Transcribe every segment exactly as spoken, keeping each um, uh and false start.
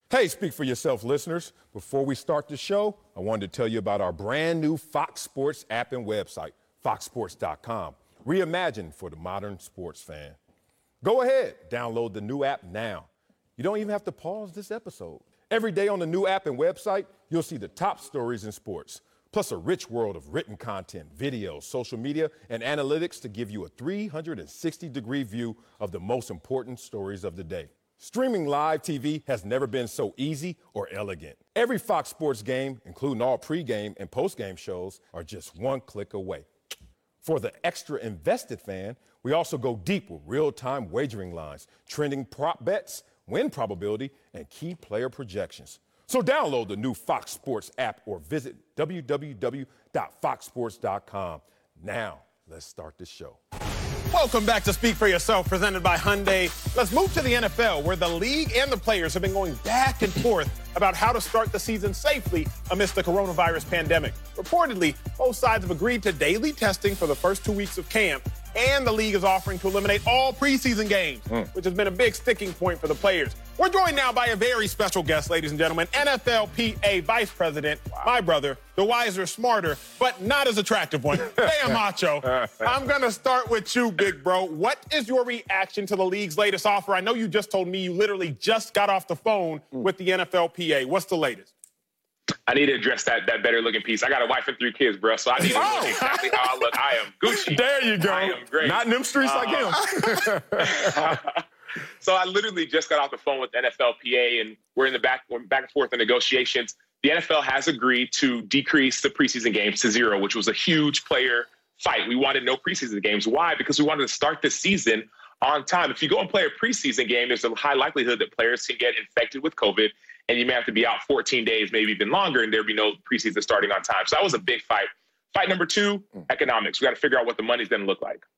Hey, Speak for Yourself listeners. Before we start the show, I wanted to tell you about our brand new Fox Sports app and website, fox sports dot com. Reimagined for the modern sports fan. Go ahead, download the new app now. You don't even have to pause this episode. Every day on the new app and website, you'll see the top stories in sports, plus a rich world of written content, videos, social media, and analytics to give you a three hundred sixty degree view of the most important stories of the day. Streaming live T V has never been so easy or elegant. Every Fox Sports game, including all pregame and postgame shows, are just one click away. For the extra invested fan, we also go deep with real-time wagering lines, trending prop bets, win probability, and key player projections. So download the new Fox Sports app or visit w w w dot fox sports dot com. Now, let's start the show. Welcome back to Speak for Yourself, presented by Hyundai. Let's move to the N F L, where the league and the players have been going back and forth about how to start the season safely amidst the coronavirus pandemic. Reportedly, both sides have agreed to daily testing for the first two weeks of camp, and the league is offering to eliminate all preseason games, mm. which has been a big sticking point for the players. We're joined now by a very special guest, ladies and gentlemen, N F L P A Vice President, wow. my brother, the wiser, smarter, but not as attractive one, Sam Acho. I'm going to start with you, big bro. What is your reaction to the league's latest offer? I know you just told me you literally just got off the phone mm. with the N F L P A. What's the latest? I need to address that that better looking piece. I got a wife and three kids, bro, so I need to oh. know exactly how I look. I am Gucci. There you go. I am great. Not in them streets uh, like him. So I literally just got off the phone with N F L P A, and we're in the back, we're back and forth in negotiations. The N F L has agreed to decrease the preseason games to zero, which was a huge player fight. We wanted no preseason games. Why? Because we wanted to start the season on time. If you go and play a preseason game, there's a high likelihood that players can get infected with COVID, and you may have to be out fourteen days, maybe even longer, and there'd be no preseason starting on time. So that was a big fight. Fight number two, economics. We got to figure out what the money's going to look like.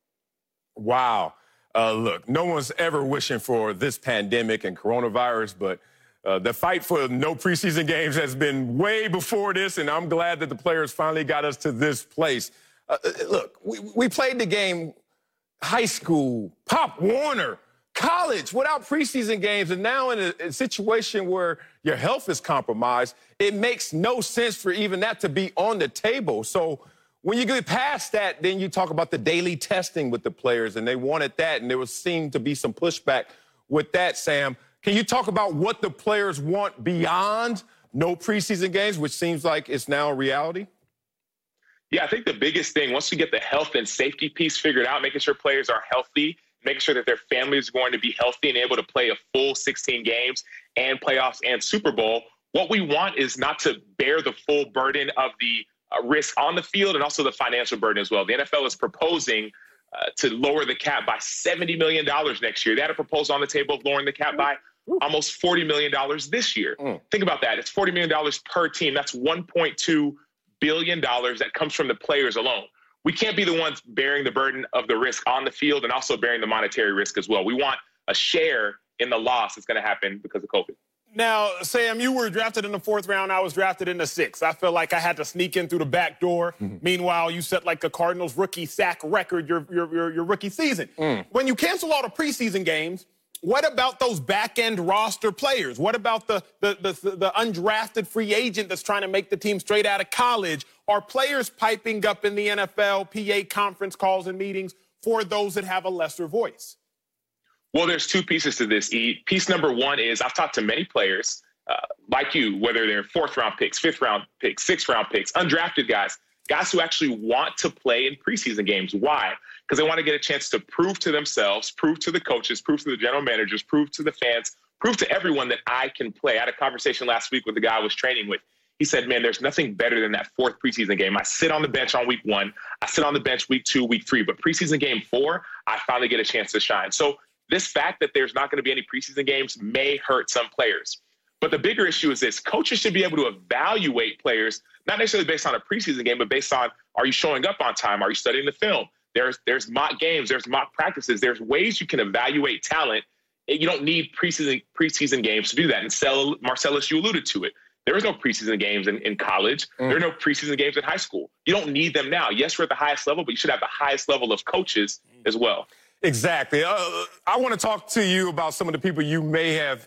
Wow. Uh, look, no one's ever wishing for this pandemic and coronavirus, but uh, the fight for no preseason games has been way before this, and I'm glad that the players finally got us to this place. Uh, look, we, we played the game high school, Pop Warner, college, without preseason games, and now in a, a situation where your health is compromised, it makes no sense for even that to be on the table. So when you get past that, then you talk about the daily testing with the players, and they wanted that, and there was seemed to be some pushback with that, Sam. Can you talk about what the players want beyond no preseason games, which seems like it's now a reality? Yeah, I think the biggest thing, once we get the health and safety piece figured out, making sure players are healthy, making sure that their families are going to be healthy and able to play a full sixteen games and playoffs and Super Bowl, what we want is not to bear the full burden of the uh, risk on the field and also the financial burden as well. The N F L is proposing uh, to lower the cap by seventy million dollars next year. They had a proposal on the table of lowering the cap by almost forty million dollars this year. Mm. Think about that. It's forty million dollars per team. That's one point two billion dollars that comes from the players alone. We can't be the ones bearing the burden of the risk on the field and also bearing the monetary risk as well. We want a share in the loss that's going to happen because of COVID. Now, Sam, you were drafted in the fourth round. I was drafted in the sixth. I feel like I had to sneak in through the back door. Mm-hmm. Meanwhile, you set like a Cardinals rookie sack record your, your, your, your rookie season. Mm. When you cancel all the preseason games, what about those back-end roster players? What about the, the, the, the undrafted free agent that's trying to make the team straight out of college? Are players piping up in the N F L P A conference calls and meetings for those that have a lesser voice? Well, there's two pieces to this, E. Piece number one is I've talked to many players uh, like you, whether they're fourth-round picks, fifth-round picks, sixth-round picks, undrafted guys, guys who actually want to play in preseason games. Why? Because they want to get a chance to prove to themselves, prove to the coaches, prove to the general managers, prove to the fans, prove to everyone that I can play. I had a conversation last week with the guy I was training with. He said, man, there's nothing better than that fourth preseason game. I sit on the bench on week one. I sit on the bench week two, week three. But preseason game four, I finally get a chance to shine. So this fact that there's not going to be any preseason games may hurt some players. But the bigger issue is this. Coaches should be able to evaluate players, not necessarily based on a preseason game, but based on, are you showing up on time? Are you studying the film? There's there's mock games. There's mock practices. There's ways you can evaluate talent. You don't need preseason preseason games to do that. And Sel, Marcellus, you alluded to it. There is no preseason games in, in college. Mm. There are no preseason games in high school. You don't need them now. Yes, we're at the highest level, but you should have the highest level of coaches as well. Exactly. Uh, I want to talk to you about some of the people you may have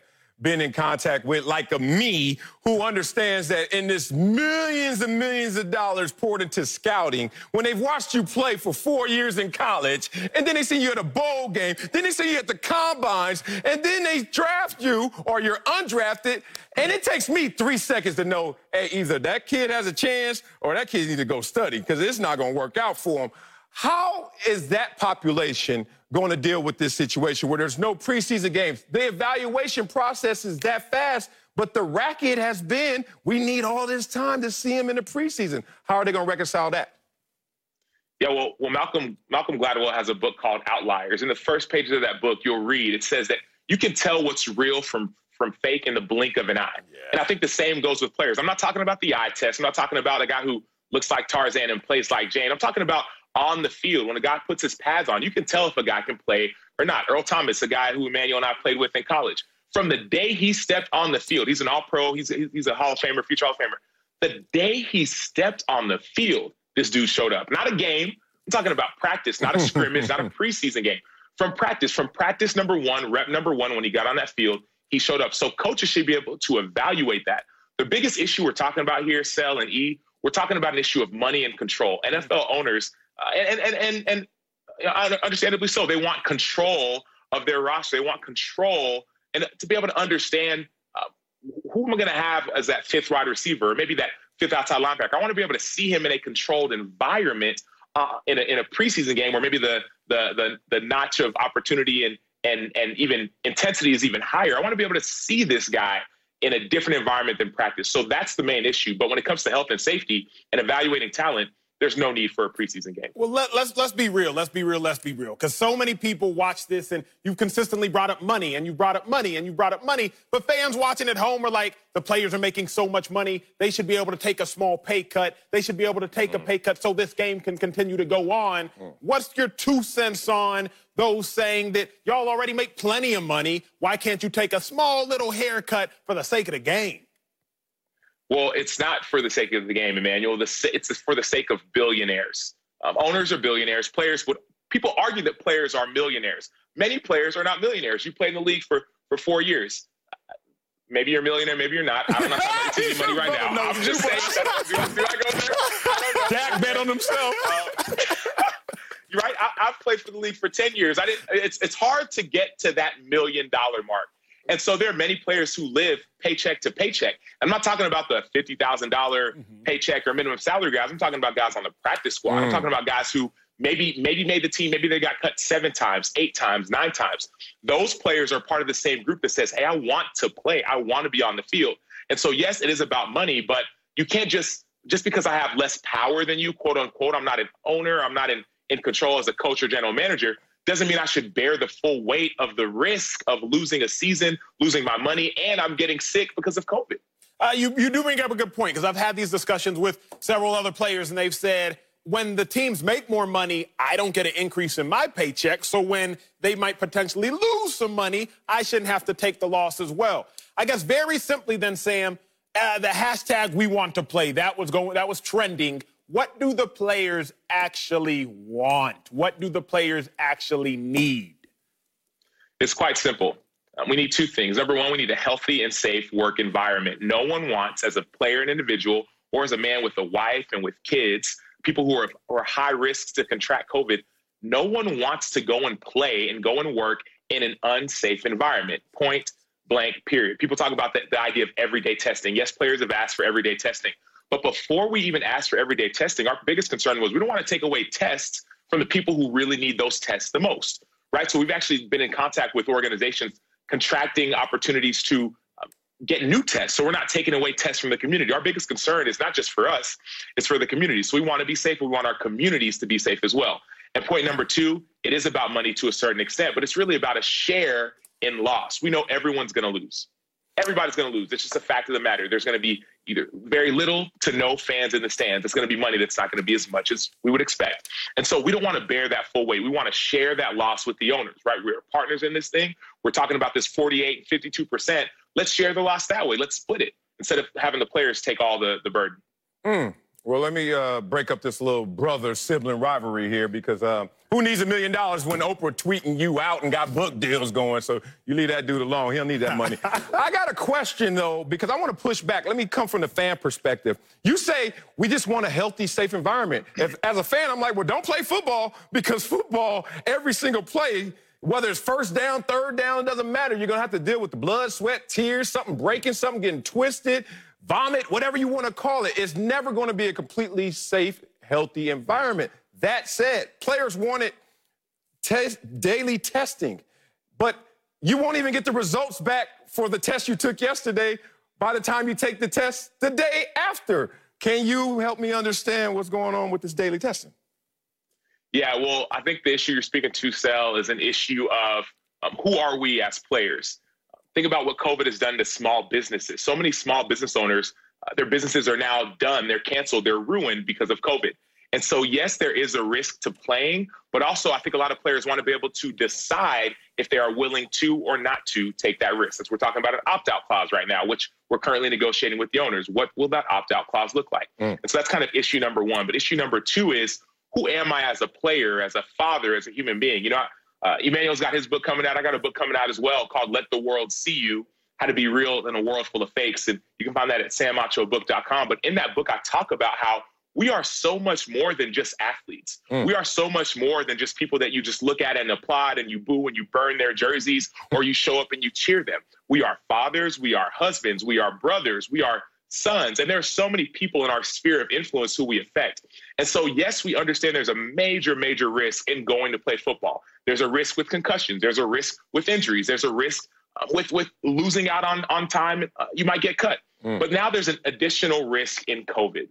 been in contact with, like a me, who understands that in this millions and millions of dollars poured into scouting, when they've watched you play for four years in college, and then they see you at a bowl game, then they see you at the combines, and then they draft you or you're undrafted, and it takes me three seconds to know, hey, either that kid has a chance or that kid needs to go study because it's not going to work out for him. How is that population going to deal with this situation where there's no preseason games? The evaluation process is that fast, but the racket has been, we need all this time to see him in the preseason. How are they going to reconcile that? Yeah, well, well, Malcolm Malcolm Gladwell has a book called Outliers. In the first pages of that book, you'll read, it says that you can tell what's real from, from fake in the blink of an eye. Yeah. And I think the same goes with players. I'm not talking about the eye test. I'm not talking about a guy who looks like Tarzan and plays like Jane. I'm talking about on the field, when a guy puts his pads on, you can tell if a guy can play or not. Earl Thomas, a guy who Emmanuel and I played with in college, from the day he stepped on the field, he's an all-pro, he's, he's a Hall of Famer, future Hall of Famer. The day he stepped on the field, this dude showed up. Not a game. I'm talking about practice, not a scrimmage, not a preseason game. From practice, from practice number one, rep number one, when he got on that field, he showed up. So coaches should be able to evaluate that. The biggest issue we're talking about here, Sel and E, we're talking about an issue of money and control. N F L owners, Uh, and, and, and, and uh, understandably so, they want control of their roster. They want control and to be able to understand uh, who am I going to have as that fifth wide receiver, or maybe that fifth outside linebacker. I want to be able to see him in a controlled environment uh, in, a, in a preseason game where maybe the, the, the, the notch of opportunity and, and, and even intensity is even higher. I want to be able to see this guy in a different environment than practice. So that's the main issue. But when it comes to health and safety and evaluating talent, there's no need for a preseason game. Well, let, let's let's be real. Let's be real. Let's be real. Because so many people watch this, and you've consistently brought up money, and you brought up money, and you brought up money. But fans watching at home are like, the players are making so much money. They should be able to take a small pay cut. They should be able to take mm. a pay cut so this game can continue to go on. Mm. What's your two cents on those saying that y'all already make plenty of money? Why can't you take a small little haircut for the sake of the game? Well, it's not for the sake of the game, Emmanuel. It's for the sake of billionaires. Um, owners are billionaires. Players would people argue that players are millionaires. Many players are not millionaires. You play in the league for, for four years. Maybe you're a millionaire, maybe you're not. I'm not talking about money right now. No, I'm just saying. Do I go there? I don't know. Dak bet on himself. Uh, you're right. I, I've played for the league for ten years. I didn't. It's it's hard to get to that million dollar mark. And so there are many players who live paycheck to paycheck. I'm not talking about the fifty thousand dollars mm-hmm. paycheck or minimum salary guys. I'm talking about guys on the practice squad. Mm. I'm talking about guys who maybe maybe made the team. Maybe they got cut seven times, eight times, nine times. Those players are part of the same group that says, hey, I want to play. I want to be on the field. And so, yes, it is about money, but you can't just just because I have less power than you, quote unquote, I'm not an owner, I'm not in, in control as a coach or general manager, doesn't mean I should bear the full weight of the risk of losing a season, losing my money, and I'm getting sick because of COVID. Uh, you, you do bring up a good point, because I've had these discussions with several other players, and they've said, when the teams make more money, I don't get an increase in my paycheck. So when they might potentially lose some money, I shouldn't have to take the loss as well. I guess very simply then, Sam, uh, the hashtag we want to play, that was going, that was trending. What do the players actually want? What do the players actually need? It's quite simple. Um, we need two things. Number one, we need a healthy and safe work environment. No one wants, as a player and individual, or as a man with a wife and with kids, people who are, who are high risk to contract COVID, no one wants to go and play and go and work in an unsafe environment. Point blank, period. People talk about the, the idea of everyday testing. Yes, players have asked for everyday testing. But before we even asked for everyday testing, our biggest concern was we don't want to take away tests from the people who really need those tests the most, right? So we've actually been in contact with organizations contracting opportunities to uh, get new tests. So we're not taking away tests from the community. Our biggest concern is not just for us, it's for the community. So we want to be safe. We want our communities to be safe as well. And point number two, it is about money to a certain extent, but it's really about a share in loss. We know everyone's going to lose. Everybody's going to lose. It's just a fact of the matter. There's going to be either very little to no fans in the stands. It's going to be money that's not going to be as much as we would expect. And so we don't want to bear that full weight. We want to share that loss with the owners, right? We're partners in this thing. We're talking about this forty-eight and fifty-two percent. Let's share the loss that way. Let's split it instead of having the players take all the, the burden. Mm. Well, let me uh, break up this little brother-sibling rivalry here because um, who needs a million dollars when Oprah tweeting you out and got book deals going? So you leave that dude alone. He don't need that money. I got a question, though, because I want to push back. Let me come from the fan perspective. You say we just want a healthy, safe environment. If, as a fan, I'm like, well, don't play football because football, every single play, whether it's first down, third down, it doesn't matter. You're going to have to deal with the blood, sweat, tears, something breaking, something getting twisted, vomit, whatever you want to call it. It's never going to be a completely safe, healthy environment. That said, players wanted test, daily testing, but you won't even get the results back for the test you took yesterday by the time you take the test the day after. Can you help me understand what's going on with this daily testing? Yeah, well, I think the issue you're speaking to, Sel, is an issue of um, who are we as players? Think about what COVID has done to small businesses. So many small business owners, uh, their businesses are now done. They're canceled. They're ruined because of COVID. And so, yes, there is a risk to playing, but also I think a lot of players want to be able to decide if they are willing to or not to take that risk. Since we're talking about an opt-out clause right now, which we're currently negotiating with the owners, what will that opt-out clause look like? Mm. And so that's kind of issue number one. But issue number two is, who am I as a player, as a father, as a human being? You know, Uh, Emmanuel's got his book coming out. I got a book coming out as well called Let the World See You, How to Be Real in a World Full of Fakes. And you can find that at sam macho book dot com. But in that book, I talk about how we are so much more than just athletes. Mm. We are so much more than just people that you just look at and applaud and you boo and you burn their jerseys or you show up and you cheer them. We are fathers. We are husbands. We are brothers. We are sons. And there are so many people in our sphere of influence who we affect. And so, yes, we understand there's a major, major risk in going to play football. There's a risk with concussions. There's a risk with injuries. There's a risk uh, with, with losing out on, on time. Uh, you might get cut. Mm. But now there's an additional risk in COVID.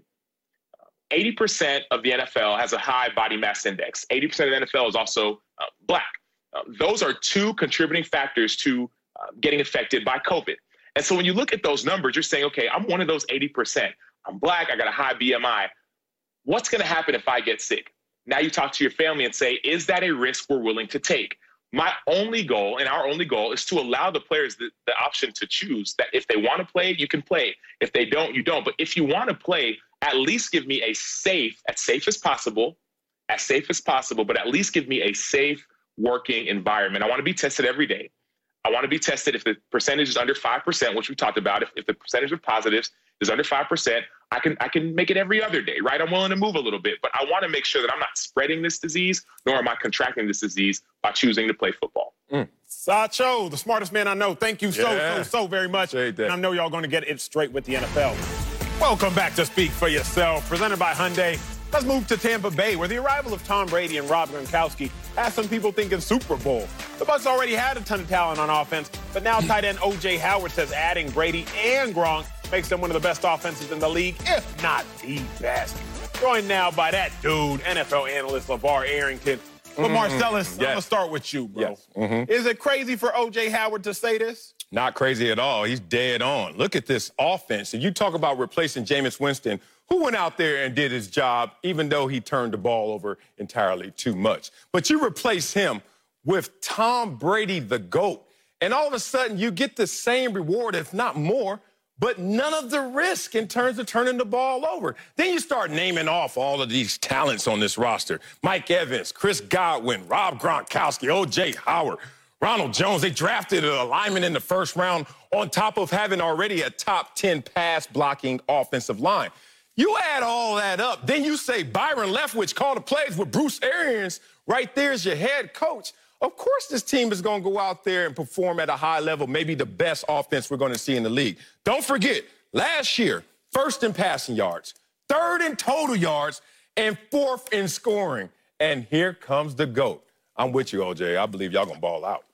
eighty percent of the N F L has a high body mass index. eighty percent of the N F L is also uh, black. Uh, those are two contributing factors to uh, getting affected by COVID. And so when you look at those numbers, you're saying, okay, I'm one of those eighty percent. I'm black. I got a high B M I. What's going to happen if I get sick? Now you talk to your family and say, is that a risk we're willing to take? My only goal and our only goal is to allow the players the, the option to choose that if they want to play, you can play. If they don't, you don't. But if you want to play, at least give me a safe, as safe as possible, as safe as possible, but at least give me a safe working environment. I want to be tested every day. I want to be tested if the percentage is under five percent, which we talked about. If, if the percentage of positives is under five percent, I can I can make it every other day, right? I'm willing to move a little bit, but I want to make sure that I'm not spreading this disease, nor am I contracting this disease by choosing to play football. Mm. Sacho, the smartest man I know. Thank you so, yeah. so, so very much. And I know y'all going to get it straight with the N F L. Welcome back to Speak for Yourself, presented by Hyundai. Let's move to Tampa Bay, where the arrival of Tom Brady and Rob Gronkowski has some people thinking Super Bowl. The Bucs already had a ton of talent on offense, but now tight end O J Howard says adding Brady and Gronk makes them one of the best offenses in the league, if not the best. Joined now by that dude, N F L analyst LeVar Arrington. But mm-hmm. Marcellus, yes. I'm going to start with you, bro. Yes. Mm-hmm. Is it crazy for O J Howard to say this? Not crazy at all. He's dead on. Look at this offense. And you talk about replacing Jameis Winston, who went out there and did his job, even though he turned the ball over entirely too much. But you replace him with Tom Brady, the GOAT. And all of a sudden, you get the same reward, if not more, but none of the risk in terms of turning the ball over. Then you start naming off all of these talents on this roster. Mike Evans, Chris Godwin, Rob Gronkowski, O J Howard, Ronald Jones. They drafted a lineman in the first round on top of having already a top ten pass-blocking offensive line. You add all that up, then you say Byron Leftwich called the plays with Bruce Arians right there as your head coach. Of course this team is going to go out there and perform at a high level, maybe the best offense we're going to see in the league. Don't forget, last year, first in passing yards, third in total yards, and fourth in scoring. And here comes the GOAT. I'm with you, O J. I believe y'all going to ball out.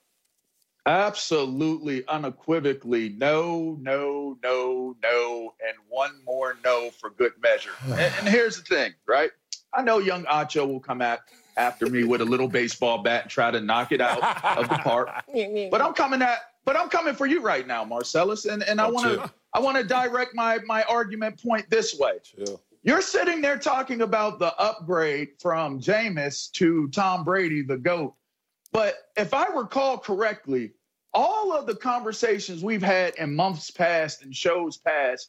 Absolutely, unequivocally, no, no, no, no, and one more no for good measure. And, and here's the thing, right? I know young Acho will come at after me with a little baseball bat and try to knock it out of the park. But I'm coming at, but I'm coming for you right now, Marcellus, and and I want to I want to direct my my argument point this way. Chill. You're sitting there talking about the upgrade from Jameis to Tom Brady, the GOAT. But if I recall correctly, all of the conversations we've had in months past and shows past,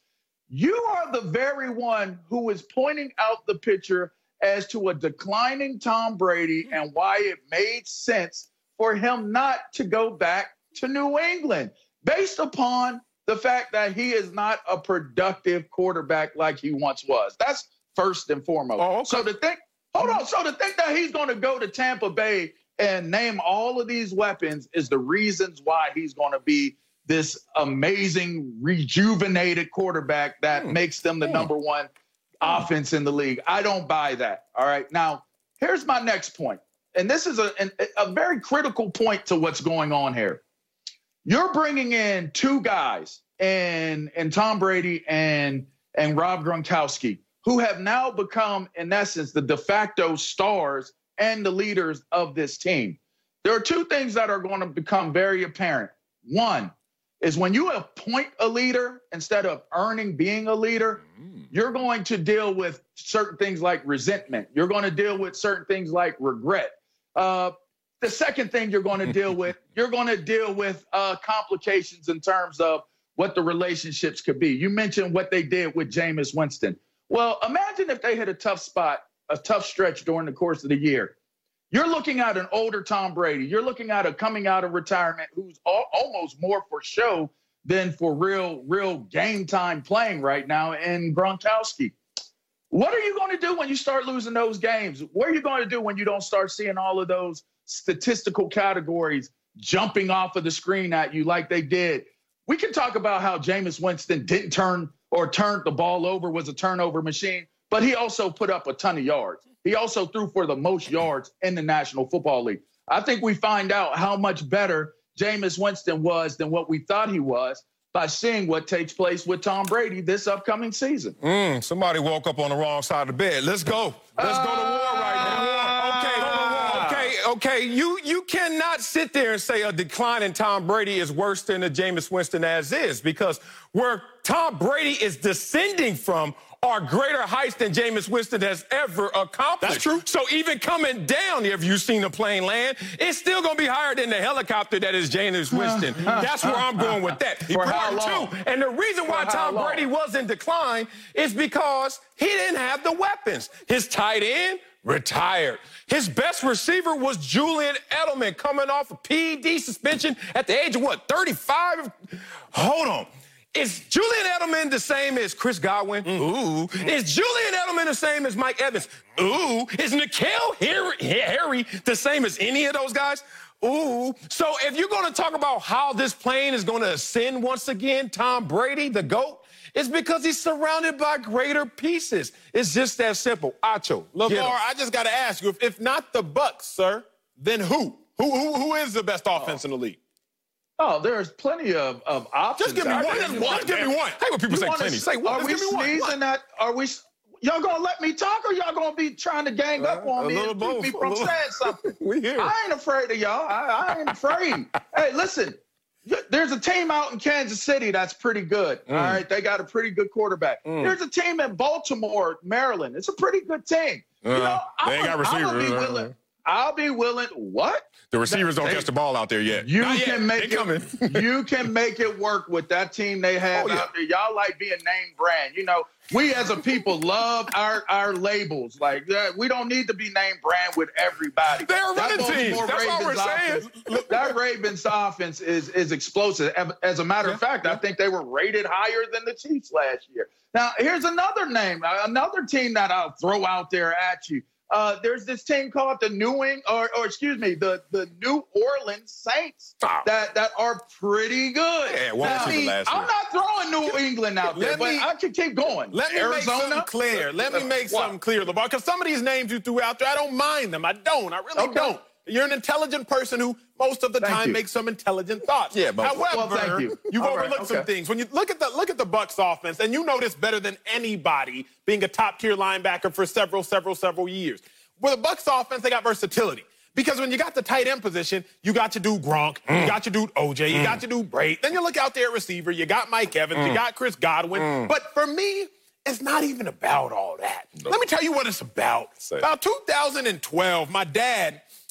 You are the very one who is pointing out the picture as to a declining Tom Brady and why it made sense for him not to go back to New England based upon the fact that he is not a productive quarterback like he once was. That's first and foremost. Oh, okay. So to think, hold on. So to think that he's going to go to Tampa Bay and name all of these weapons is the reasons why he's going to be this amazing, rejuvenated quarterback that mm. makes them the mm. number one mm. offense in the league. I don't buy that. All right. Now, here's my next point. And this is a, a, a very critical point to what's going on here. You're bringing in two guys, and and Tom Brady and and Rob Gronkowski, who have now become, in essence, the de facto stars and the leaders of this team. There are two things that are going to become very apparent. One is when you appoint a leader instead of earning being a leader, mm. you're going to deal with certain things like resentment. You're going to deal with certain things like regret. Uh, the second thing you're going to deal with, you're going to deal with uh, complications in terms of what the relationships could be. You mentioned what they did with Jameis Winston. Well, imagine if they hit a tough spot, a tough stretch during the course of the year. You're looking at an older Tom Brady. You're looking at a coming out of retirement who's al- almost more for show than for real, real game time playing right now in Gronkowski. What are you going to do when you start losing those games? What are you going to do when you don't start seeing all of those statistical categories jumping off of the screen at you like they did? We can talk about how Jameis Winston didn't turn or turned the ball over, was a turnover machine, but he also put up a ton of yards. He also threw for the most yards in the National Football League. I think we find out how much better Jameis Winston was than what we thought he was by seeing what takes place with Tom Brady this upcoming season. Mm, somebody woke up on the wrong side of the bed. Let's go. Let's uh, go to war right now. Okay, uh, okay, okay. You you cannot sit there and say a decline in Tom Brady is worse than the Jameis Winston as is, because where Tom Brady is descending from are greater heights than Jameis Winston has ever accomplished. That's true. So even coming down, if you've seen a plane land, it's still going to be higher than the helicopter that is Jameis Winston. That's where I'm going with that. For how long? Two, and the reason why Tom Brady was in decline is because he didn't have the weapons. His tight end retired. His best receiver was Julian Edelman, coming off a P E D suspension at the age of, what, thirty-five? Hold on. Is Julian Edelman the same as Chris Godwin? Mm. Ooh. Mm. Is Julian Edelman the same as Mike Evans? Ooh. Is N'Keal Harry, Harry the same as any of those guys? Ooh. So if you're going to talk about how this plane is going to ascend once again, Tom Brady, the GOAT, it's because he's surrounded by greater pieces. It's just that simple. Acho. LeVar, I just got to ask you, if, if not the Bucs, sir, then who? Who, who, who is the best offense oh. in the league? Oh, there's plenty of, of options. Just give me one. Just, just give me one. Hey, when people you say plenty, say one. Are we sneezing at? Are we? Y'all gonna let me talk, or y'all gonna be trying to gang up on uh, me and keep me from saying something? We here. I ain't afraid of y'all. I, I ain't afraid. Hey, listen. There's a team out in Kansas City that's pretty good. Mm. All right, they got a pretty good quarterback. Mm. There's a team in Baltimore, Maryland. It's a pretty good team. Uh, you know, they ain't got receivers. I'll be willing. I'll be willing. What? The receivers don't they, catch the ball out there yet. You Not can yet. make it. You can make it work with that team they have oh, yeah. out there. Y'all like being name brand. You know, we as a people love our our labels. Like that. We don't need to be name brand with everybody. They're running teams. That's Ravens what we're saying. Offense, that Ravens offense is is explosive. As a matter yeah, of fact, yeah. I think they were rated higher than the Chiefs last year. Now, here's another name, another team that I'll throw out there at you. Uh, there's this team called the New England, or, or excuse me, the, the New Orleans Saints oh. that, that are pretty good. Yeah, one now, see the last I'm year. not throwing New England out there, me, but I can keep going. Let me Arizona? make something clear. Let me make what? something clear, LeVar, because some of these names you threw out there, I don't mind them. I don't. I really okay. don't. You're an intelligent person who most of the thank time you. makes some intelligent thoughts. Yeah, but however, well, thank you. you've All overlooked right, some okay. things. When you look at the look at the Bucs offense, and you know this better than anybody, being a top-tier linebacker for several, several, several years. With the Bucs offense, they got versatility. Because when you got the tight end position, you got to do Gronk, mm. you got to do O J, you mm. got to do Brady. Then you look out there at receiver, you got Mike Evans, mm. you got Chris Godwin. Mm. But for me, it's not even about all that. No. Let me tell you what it's about. Say about two thousand twelve, my dad,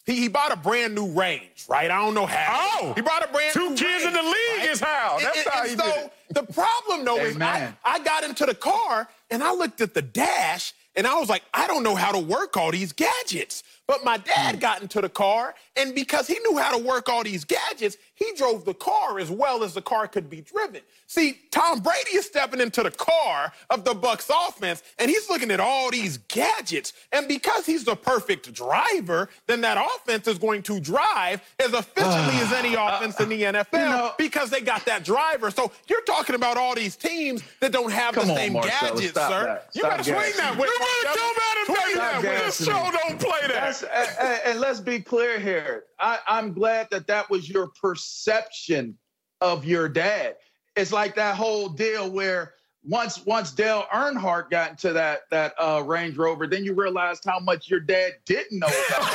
He, he bought a brand new range, right? I don't know how. Oh! He bought a brand Two new kids range, in the league right? is how. That's and, how and he so did it. The problem, though, is I, I got into the car, and I looked at the dash, and I was like, I don't know how to work all these gadgets. But my dad got into the car, and because he knew how to work all these gadgets, he drove the car as well as the car could be driven. See, Tom Brady is stepping into the car of the Bucs offense, and he's looking at all these gadgets. And because he's the perfect driver, then that offense is going to drive as efficiently as any offense in the N F L you know, because they got that driver. So you're talking about all these teams that don't have the Come on, same Marcelo, gadgets, stop sir. that. You Stop got to swing gassing that me. way. You better come out and Swing play that that. way. This show don't play that. That's, and, and let's be clear here. I, I'm glad that that was your perception of your dad. It's like that whole deal where once once Dale Earnhardt got into that that uh, Range Rover, then you realized how much your dad didn't know about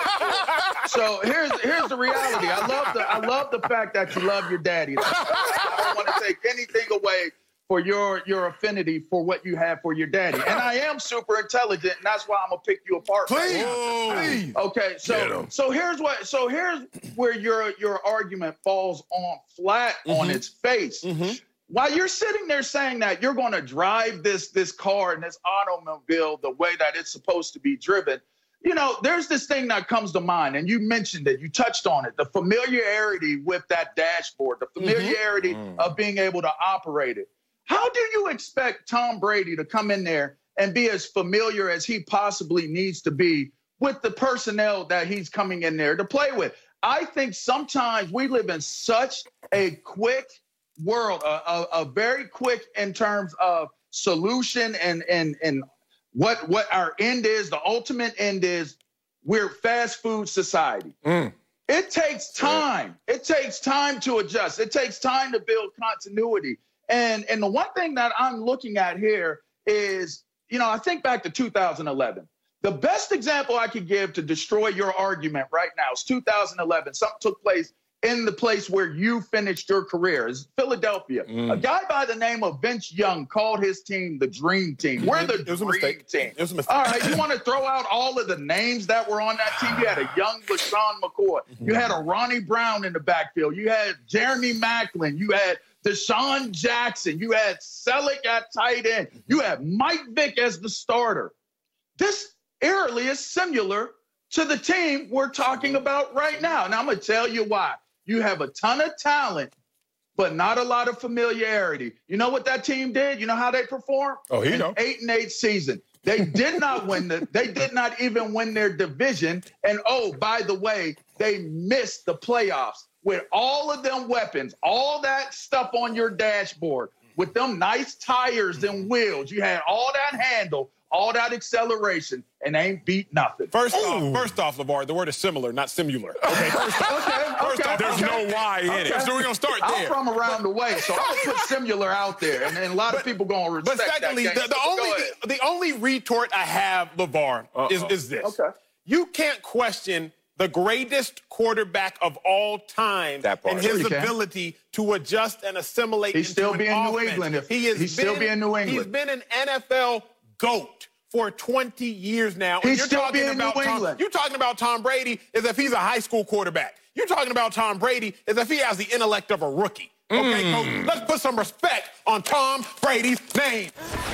it. So here's here's the reality. I love the I love the fact that you love your daddy. I don't want to take anything away for your your affinity for what you have for your daddy. And I am super intelligent, and that's why I'm gonna pick you apart. Please, right please. Okay, Get so 'em. so here's what so here's where your your argument falls on flat on its face. While you're sitting there saying that you're going to drive this this car and this automobile the way that it's supposed to be driven, you know, there's this thing that comes to mind, and you mentioned it, you touched on it, the familiarity with that dashboard, the familiarity Mm-hmm. of being able to operate it. How do you expect Tom Brady to come in there and be as familiar as he possibly needs to be with the personnel that he's coming in there to play with? I think sometimes we live in such a quick world, a, a, a very quick in terms of solution and and and what what our end is, the ultimate end is. We're fast food society. Mm. It takes time. It takes time to adjust. It takes time to build continuity. And and the one thing that I'm looking at here is, you know, I think back to two thousand eleven. The best example I could give to destroy your argument right now is two thousand eleven. Something took place in the place where you finished your career, is Philadelphia. Mm. A guy by the name of Vince Young called his team the Dream Team. We're the It was a Dream mistake. Team. It was a mistake. All right, you want to throw out all of the names that were on that team? You had a young LaShawn McCoy. You had a Ronnie Brown in the backfield. You had Jeremy Maclin. You had Deshaun Jackson. You had Selleck at tight end. You had Mike Vick as the starter. This eerily is similar to the team we're talking about right now. And I'm going to tell you why. You have a ton of talent, but not a lot of familiarity. You know what that team did? You know how they performed? Oh, he An know. Eight and eight season. They did not win the. They did not even win their division. And oh, by the way, they missed the playoffs with all of them weapons, all that stuff on your dashboard, with them nice tires and wheels. You had all that handle, all that acceleration, and they ain't beat nothing. First off, first off, LeVar, the word is similar, not similar. Okay, first off. Okay, First okay, off, There's okay. no Y in it. Okay. So we're going to start I'm there. from around the way, so I'm gonna put similar out there, and, and a lot of people gonna respect But secondly, that. the, game. the, So go only, ahead. the, the only retort I have, LeVar, is, is this. Okay. You can't question the greatest quarterback of all time That part. and Sure his you can. ability to adjust and assimilate He's into still an being New offense. England if- he has he's been, still being New England. He's been an N F L GOAT for twenty years now. He's and you're still talking being about New Tom, England. You're talking about Tom Brady as if he's a high school quarterback. You're talking about Tom Brady as if he has the intellect of a rookie. Okay, Mm. coach, let's put some respect on Tom Brady's name.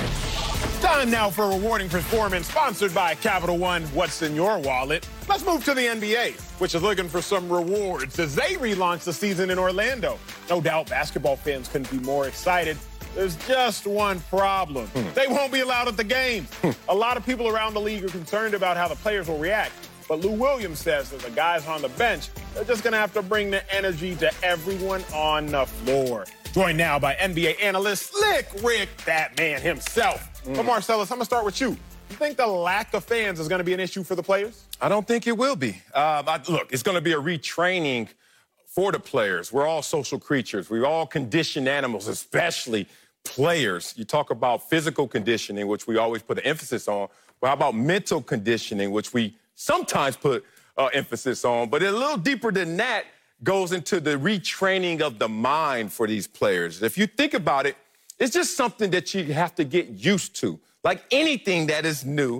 Time now for a rewarding performance sponsored by Capital One. What's in your wallet? Let's move to the N B A, which is looking for some rewards as they relaunch the season in Orlando. No doubt basketball fans couldn't be more excited. There's just one problem. They won't be allowed at the game. A lot of people around the league are concerned about how the players will react. But Lou Williams says that the guys on the bench, they're just going to have to bring the energy to everyone on the floor. Joined now by N B A analyst Slick Rick, that man himself. But Marcellus, I'm going to start with you. You think the lack of fans is going to be an issue for the players? I don't think it will be. Um, I, look, it's going to be a retraining for the players. We're all social creatures. We're all conditioned animals, especially players. You talk about physical conditioning, which we always put an emphasis on. But how about mental conditioning, which we sometimes put uh, emphasis on? But a little deeper than that goes into the retraining of the mind for these players. If you think about it, it's just something that you have to get used to. Like anything that is new,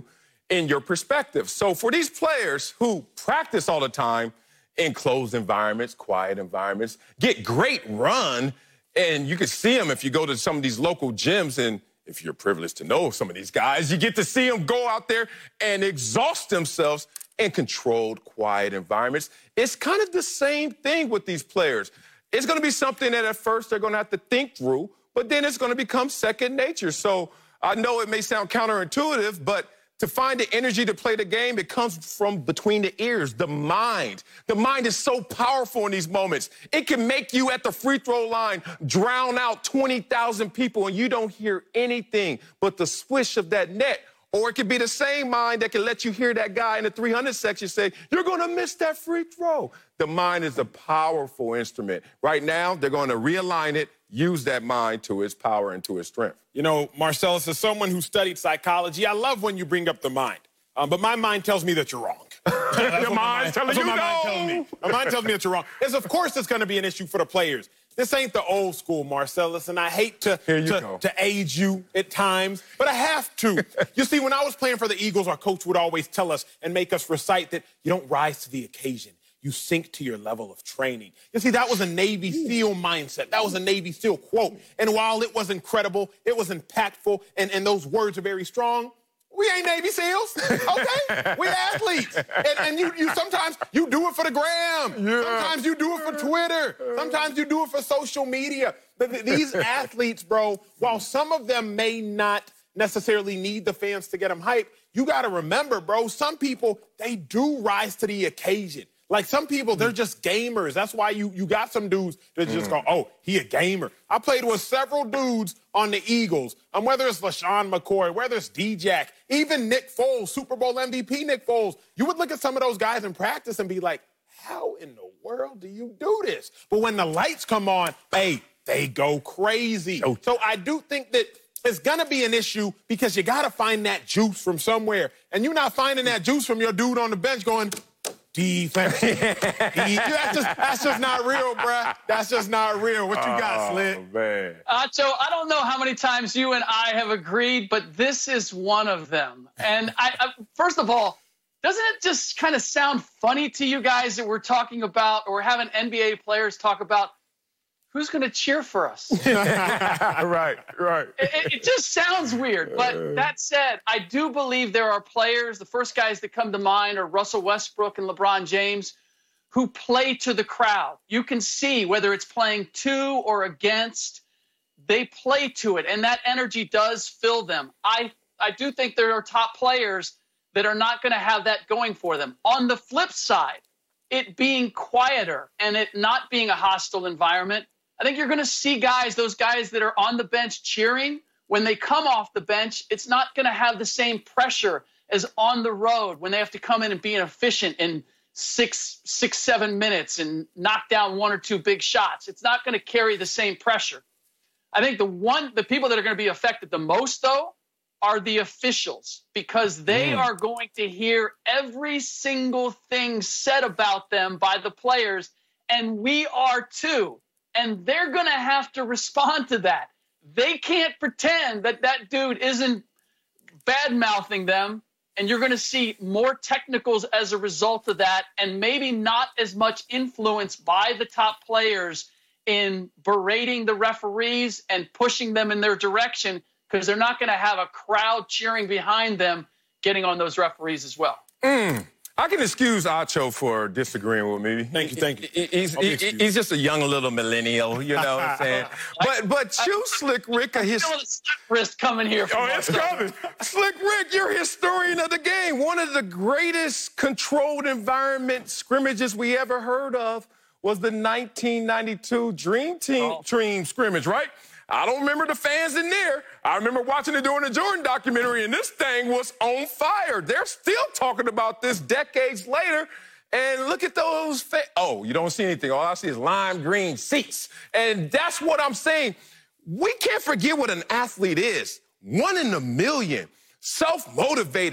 in your perspective. So for these players who practice all the time in closed environments, quiet environments, get great run, and you can see them if you go to some of these local gyms, and if you're privileged to know some of these guys, you get to see them go out there and exhaust themselves in controlled, quiet environments. It's kind of the same thing with these players. It's going to be something that at first they're going to have to think through, but then it's going to become second nature. So I know it may sound counterintuitive, but to find the energy to play the game, it comes from between the ears, the mind. The mind is so powerful in these moments. It can make you at the free throw line drown out twenty thousand people and you don't hear anything but the swish of that net. Or it could be the same mind that can let you hear that guy in the three hundred section say, you're going to miss that free throw. The mind is a powerful instrument. Right now, they're going to realign it, use that mind to its power and to its strength. You know, Marcellus, as someone who studied psychology, I love when you bring up the mind. Um, but my mind tells me that you're wrong. Your mind's telling you my no. Mind tells me. My mind tells me that you're wrong. It's, of course, it's going to be an issue for the players. This ain't the old school, Marcellus, and I hate to, to, to age you at times, but I have to. You see, when I was playing for the Eagles, our coach would always tell us and make us recite that you don't rise to the occasion. You sink to your level of training. You see, that was a Navy SEAL mindset. That was a Navy SEAL quote. And while it was incredible, it was impactful, and, and those words are very strong, we ain't Navy SEALs, okay? We athletes. And, and you, you sometimes you do it for the gram. Yeah. Sometimes you do it for Twitter. Sometimes you do it for social media. But these athletes, bro, while some of them may not necessarily need the fans to get them hyped, you got to remember, bro, some people, they do rise to the occasion. Like some people, they're just gamers. That's why you, you got some dudes that just go, oh, he a gamer. I played with several dudes on the Eagles, um, whether it's LaShawn McCoy, whether it's D-Jack, even Nick Foles, Super Bowl M V P Nick Foles. You would look at some of those guys in practice and be like, how in the world do you do this? But when the lights come on, hey, they go crazy. So I do think that it's going to be an issue because you got to find that juice from somewhere. And you're not finding that juice from your dude on the bench going, defense. that's, just, that's just not real, bruh. That's just not real. What you got, Slick? Oh, man. Acho, I don't know how many times you and I have agreed, but this is one of them. And I, I first of all, doesn't it just kind of sound funny to you guys that we're talking about, or we're having N B A players talk about who's going to cheer for us? right, right. It, it just sounds weird. But that said, I do believe there are players, the first guys that come to mind are Russell Westbrook and LeBron James, who play to the crowd. You can see whether it's playing to or against, they play to it, and that energy does fill them. I, I do think there are top players that are not going to have that going for them. On the flip side, it being quieter and it not being a hostile environment, I think you're going to see guys, those guys that are on the bench cheering, when they come off the bench, it's not going to have the same pressure as on the road when they have to come in and be efficient in six, six, seven minutes and knock down one or two big shots. It's not going to carry the same pressure. I think the one, the people that are going to be affected the most, though, are the officials, because they mm. are going to hear every single thing said about them by the players, and we are too. And they're going to have to respond to that. They can't pretend that that dude isn't bad-mouthing them, and you're going to see more technicals as a result of that, and maybe not as much influence by the top players in berating the referees and pushing them in their direction, because they're not going to have a crowd cheering behind them getting on those referees as well. Mm. I can excuse Acho for disagreeing with me. Thank you, thank you. He's, he, he's just a young little millennial, you know what I'm saying? But but you, Slick Rick, are his wrist coming here. Oh, it's coming. Slick Rick, you're a historian of the game. One of the greatest controlled environment scrimmages we ever heard of was the nineteen ninety-two Dream Team oh. Team scrimmage, right? I don't remember the fans in there. I remember watching it during the Jordan documentary, and this thing was on fire. They're still talking about this decades later. And look at those fans. Oh, you don't see anything. All I see is lime green seats. And that's what I'm saying. We can't forget what an athlete is. One in a million. Self-motivated.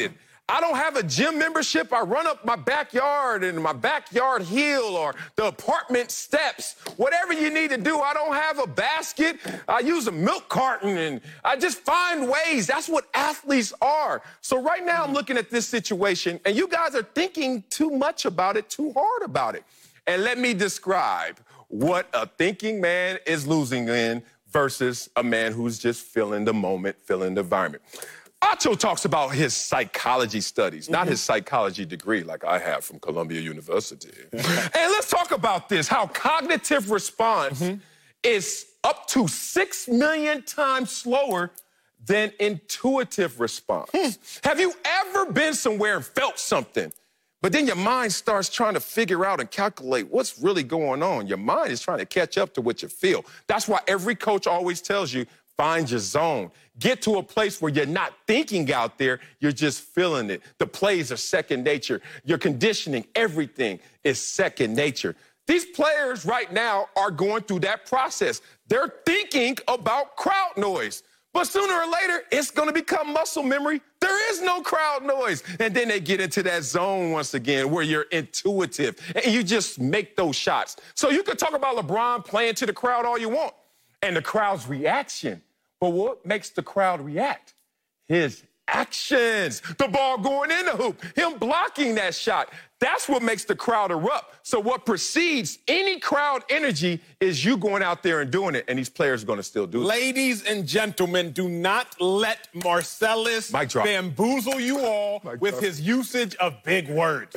I don't have a gym membership. I run up my backyard and my backyard hill or the apartment steps. Whatever you need to do, I don't have a basket. I use a milk carton, and I just find ways. That's what athletes are. So right now I'm looking at this situation, and you guys are thinking too much about it, too hard about it. And let me describe what a thinking man is losing in versus a man who's just feeling the moment, feeling the environment. Acho talks about his psychology studies, not his psychology degree like I have from Columbia University. And let's talk about this, how cognitive response mm-hmm. is up to six million times slower than intuitive response. Hmm. Have you ever been somewhere and felt something, but then your mind starts trying to figure out and calculate what's really going on? Your mind is trying to catch up to what you feel. That's why every coach always tells you, find your zone. Get to a place where you're not thinking out there, you're just feeling it. The plays are second nature. Your conditioning, everything is second nature. These players right now are going through that process. They're thinking about crowd noise. But sooner or later, it's going to become muscle memory. There is no crowd noise. And then they get into that zone once again where you're intuitive and you just make those shots. So you can talk about LeBron playing to the crowd all you want and the crowd's reaction. But what makes the crowd react? His actions. The ball going in the hoop, him blocking that shot. That's what makes the crowd erupt. So what precedes any crowd energy is you going out there and doing it, and these players are going to still do it. Ladies and gentlemen, do not let Marcellus bamboozle you all Mic with drop. his usage of big words.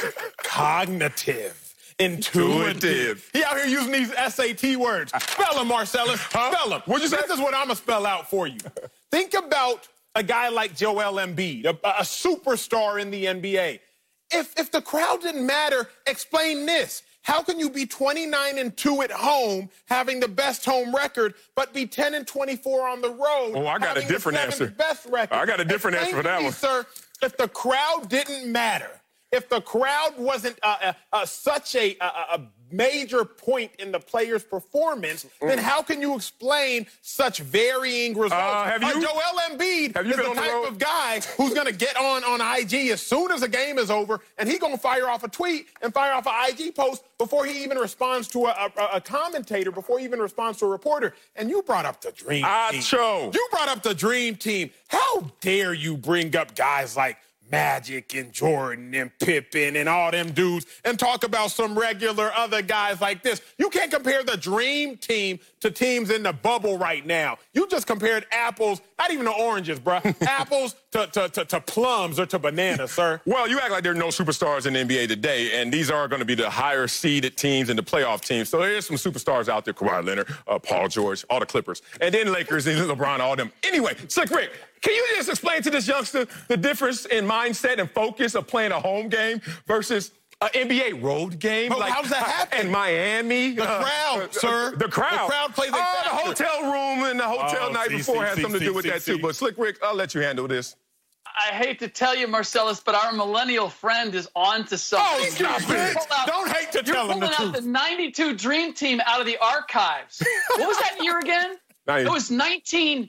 Cognitive. Intuitive. Intuitive. He out here using these S A T words. Spell them, Marcellus. Huh? Spell them. What'd you say? This is what I'm going to spell out for you. Think about a guy like Joel Embiid, a, a superstar in the N B A. If, if the crowd didn't matter, explain this. How can you be twenty-nine and two at home, having the best home record, but be ten and twenty-four on the road? Oh, I got a different answer. Best record. I got a different Explain answer for that me, one. Sir, if the crowd didn't matter, if the crowd wasn't uh, uh, uh, such a, a, a major point in the player's performance, mm. then how can you explain such varying results? Uh, have you, uh, Joel Embiid have you is the type the of guy who's going to get on on I G as soon as the game is over, and he's going to fire off a tweet and fire off an I G post before he even responds to a, a, a commentator, before he even responds to a reporter. And you brought up the dream Acho. team. You brought up the dream team. How dare you bring up guys like Magic and Jordan and Pippen and all them dudes and talk about some regular other guys like this. You can't compare the dream team to teams in the bubble right now. You just compared apples, not even to oranges, bro. Apples to, to, to, to plums or to bananas, sir. Well, you act like there are no superstars in the N B A today, and these are going to be the higher seeded teams and the playoff teams. So there's some superstars out there, Kawhi Leonard, uh, Paul George, all the Clippers, and then Lakers and LeBron, all them. Anyway, Slick Rick, can you just explain to this youngster the difference in mindset and focus of playing a home game versus an N B A road game? But like, how does that happen? In Miami. The uh, crowd, uh, sir. The crowd. The crowd plays a uh, factor. The hotel room and the hotel oh, night see, before see, had see, something see, to do with see, that, see. too. But Slick Rick, I'll let you handle this. I hate to tell you, Marcellus, but our millennial friend is on to something. Oh, stop it. Out, Don't hate to tell him the truth. You're pulling out the ninety-two Dream Team out of the archives. What was that year again? ninety. It was nineteen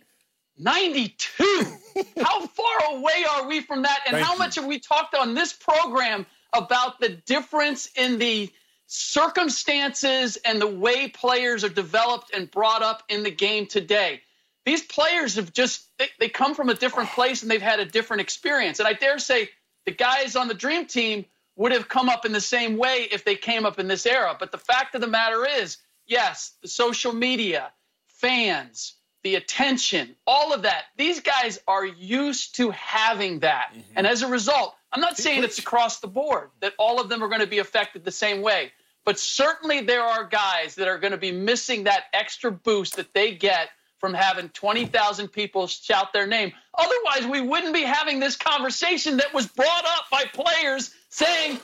ninety-two. How far away are we from that? And Thank how you. much have we talked on this program about the difference in the circumstances and the way players are developed and brought up in the game today? These players have just, they, they come from a different place and they've had a different experience. And I dare say the guys on the Dream Team would have come up in the same way if they came up in this era. But the fact of the matter is, yes, the social media, fans, the attention, all of that, these guys are used to having that. Mm-hmm. And as a result, I'm not saying it's across the board that all of them are going to be affected the same way. But certainly there are guys that are going to be missing that extra boost that they get from having twenty thousand people shout their name. Otherwise, we wouldn't be having this conversation that was brought up by players saying,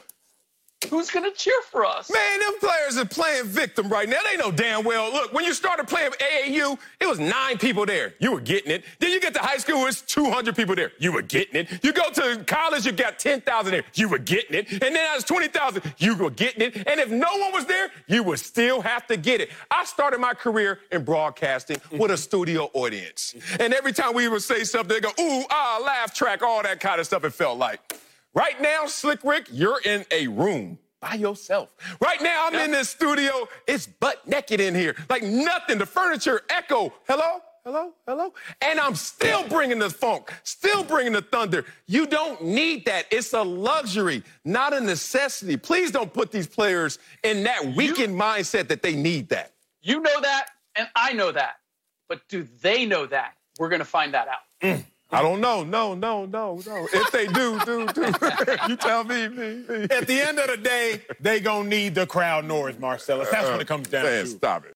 who's going to cheer for us? Man, them players are playing victim right now. They know damn well. Look, when you started playing A A U, it was nine people there. You were getting it. Then you get to high school, it's two hundred people there. You were getting it. You go to college, you got ten thousand there. You were getting it. And then as twenty thousand, you were getting it. And if no one was there, you would still have to get it. I started my career in broadcasting with a studio audience. And every time we would say something, they go, ooh, ah, laugh track, all that kind of stuff, it felt like. Right now, Slick Rick, you're in a room by yourself. Right now, I'm yeah. in this studio. It's butt naked in here. Like nothing. The furniture echo. Hello? Hello? Hello? And I'm still bringing the funk, still bringing the thunder. You don't need that. It's a luxury, not a necessity. Please don't put these players in that weakened you, mindset that they need that. You know that, and I know that. But do they know that? We're going to find that out. Mm. I don't know. No, no, no, no. If they do, do, do. You tell me, me, me. At the end of the day, they going to need the crowd noise, Marcellus. That's uh, what it comes down man, to. Stop it.